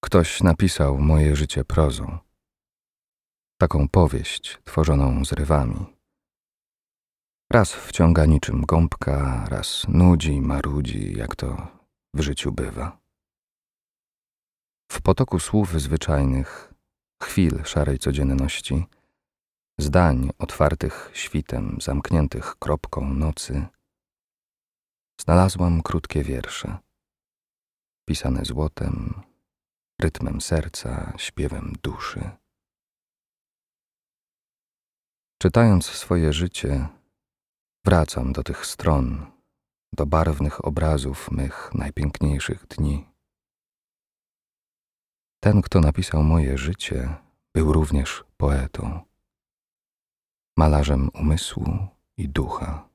Ktoś napisał moje życie prozą. Taką powieść tworzoną zrywami. Raz wciąga niczym gąbka, raz nudzi, marudzi, jak to w życiu bywa. W potoku słów zwyczajnych, chwil szarej codzienności, zdań otwartych świtem, zamkniętych kropką nocy, znalazłam krótkie wiersze, pisane złotem, rytmem serca, śpiewem duszy. Czytając swoje życie, wracam do tych stron, do barwnych obrazów mych najpiękniejszych dni. Ten, kto napisał moje życie, był również poetą, malarzem umysłu i ducha.